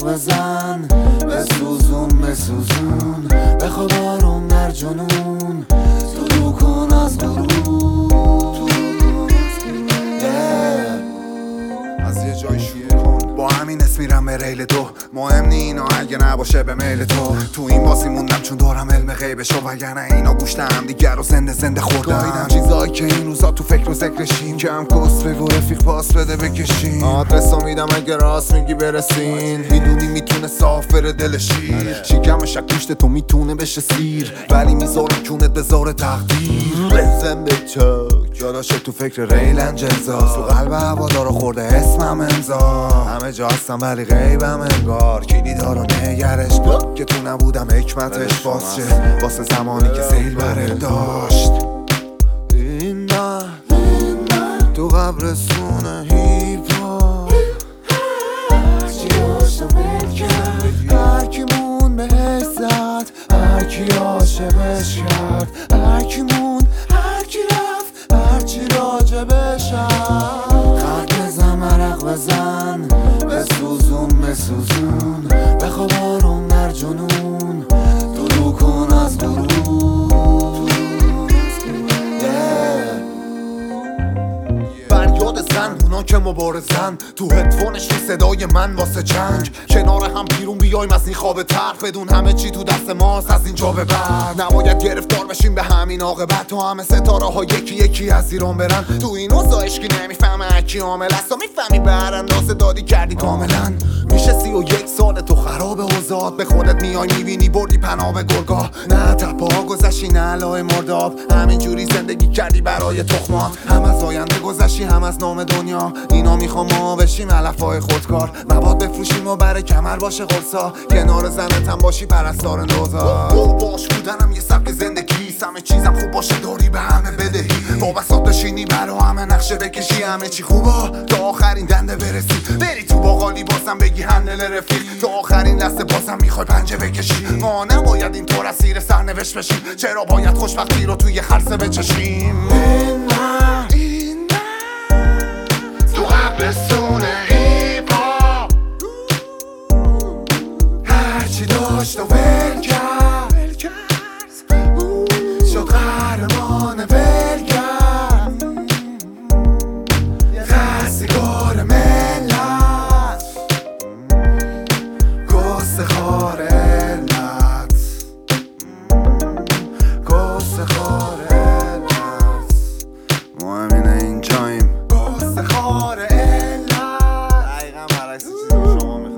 عرق بزن، بسوزون بسوزون، بخواب آروم در جنون، طلوع کن از غروب. از یه جای شروع کن، با همین اسم میرم به ریل دو. مهم نی اینا اگه نباشه به میل تو این باسی موندم چون دارم علم غیبشو، وگرنه اینا گوشتم دیگر رو زنده زنده خوردم. چیزایی که این روزا تو فکر و ذکرشیم، کم کس بگو رفیق پاس بده بکشیم. آدرسو میدم اگه راست میگی برسین، میدونی میتونه صاف بره دل شیر. شکمش گوشت تو میتونه بشه سیر، ولی میذارم کونت بذاره تقدیر. بزن به چاک جاداشه تو فکر ریل انجلزا، تو قلب هوادارو خورده اسمم امضا. همه جا هستم ولی غیبم انگار، کلیدارو نگرش دار که تو نبودم حکمتش باز شه، واسه زمانی که سیل برم داشت. این من تو قبرستون هیپ هاپ، هرچی داشت و ول کرد، هرکی مون بهش زد، هرکی عاشقش کرد، هرکی مون، هرکی رفت، هرچی راجبش هست. خط بزن عرق بزن، بسوزون بسوزون، بخواب آروم در جنون، طلوع کن از غروب. فریاد زن اونا که مبارزن، تو هدفونش صدای من واسه جنگ. کنار هم بیرون بیایم از این خواب تلخ، بدون همه چی تو دست ماست از اینجا به بعد. نباید گرفتار بشیم به همین عاقبت، تو همه ستاره ها یکی یکی از ایران برن. تو این اوضاع عشقی نمیفهمه اکی عامل است، تو میفهمی بر اندازه دادی کردی کاملا. میشه 31 سال تو خراب اوضاعت، به خودت میای میبینی بردی پناه به گرگاه. نه تپا گذشتی نه علای مرداب، همینجوری زندگی کردی برای تخمات. هم از آینده گذشتی هم از نام دنیا، اینا میخوام ما بشیم علفای خودکار. مواد بفروشیم و برای کمر باشه قرصا، کنار زنتم باشی پرستار نوزا. باش بودنم یه سبک زندگی، همه چیزم خوب باشه داری به همه بدهی. با بساط بشینی برا همه نقشه بکشی، همه چی خوبا تا آخرین دنده برسی. بری تو باقالی بازم بگی هندل رفیق، تا آخرین لحظه بازم میخوای پنجه بکشی. ما نباید اینطور اسیر سرنوشت بشیم، چرا باید خوشبختی رو توی خرسه بچشیم؟ این تو قبرستون هیپ هاپ، هرچی داشت و ول کرد، شد قهرمان ولگرد، رستگار ملت، گسته خار علت، گسته خار علت. ما همینه اینجاییم، گسته خار علت. دقیقا برعکس چیزی که شما